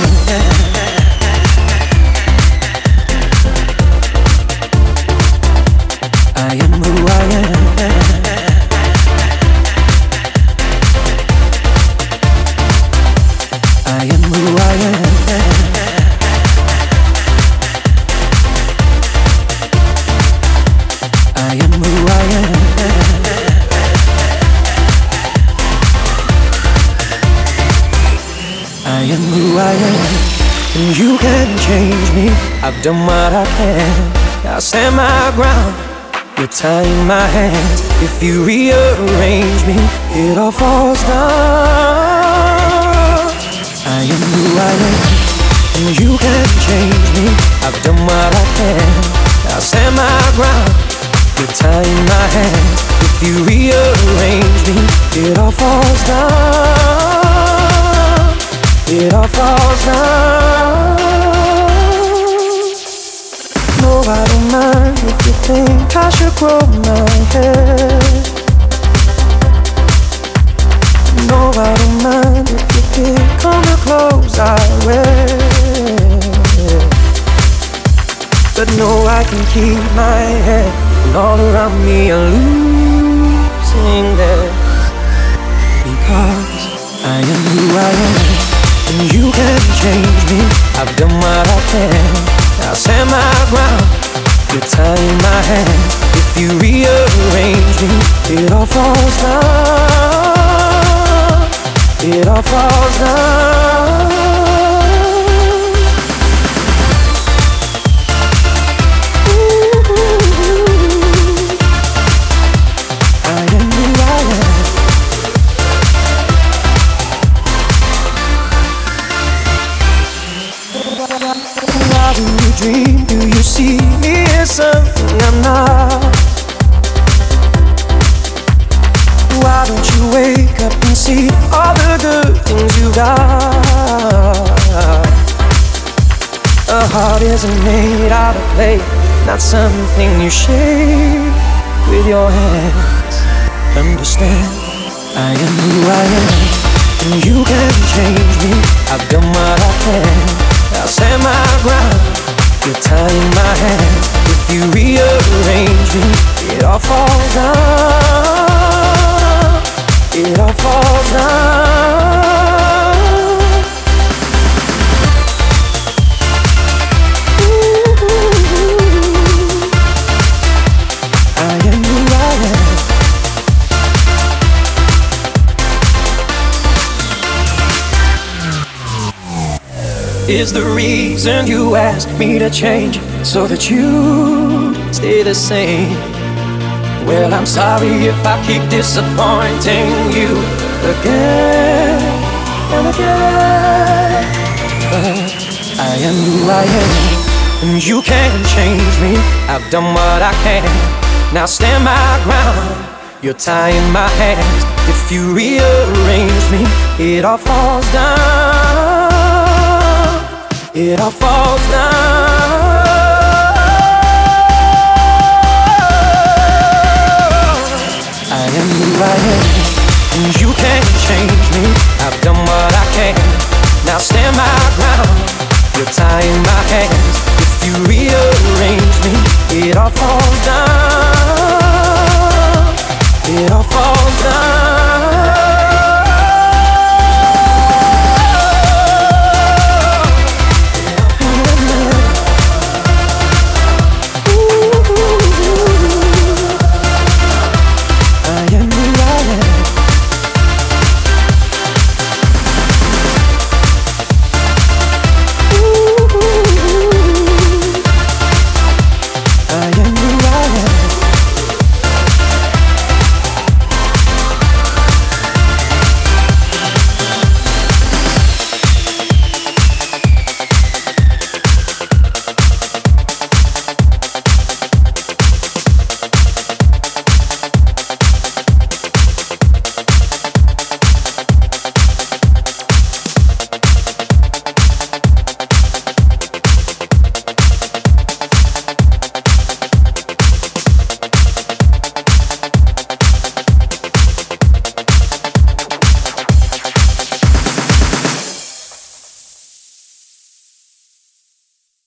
I am who I am. I am who I am. I am who I am. I am who I am. And you can't change me. I've done what I can. I'll stand my ground. You're tying my hands. If you rearrange me, it all falls down. I am who I am, and you can't change me. I've done what I can. I'll stand my ground. You're tying my hands. If you rearrange me, it all falls down. It all falls down. No, I don't mind if you think I should grow my hair. No, I don't mind if you pick on the clothes I wear. But no, I can keep my head, and all around me are losing this. Because I am who I am, and you can't change me. I've done what I can. I'll stand my ground. You're tying my hands. If you rearrange me, it all falls down. It all falls down. I am who I am. Why do you dream? Do you see me as something I'm not? Why don't you wake up and see all the good things you got? A heart isn't made out of clay, not something you shape with your hands. Understand, I am who I am, and you can't change me. I've done what I can. I'll stand my ground. You're tying my hands. If you rearrange me, it all falls down. It all falls down. I am who I am. Is the reason you ask me to change so that you stay the same? Well, I'm sorry if I keep disappointing you again and again. But I am who I am, and you can't change me. I've done what I can. Now stand my ground. You're tying my hands. If you rearrange me, it all falls down. It all falls down. I am who I am, and you can't change me. I've done what I can. Now stand my ground. You're tying my hands. If you rearrange me, it all falls down. It all falls down.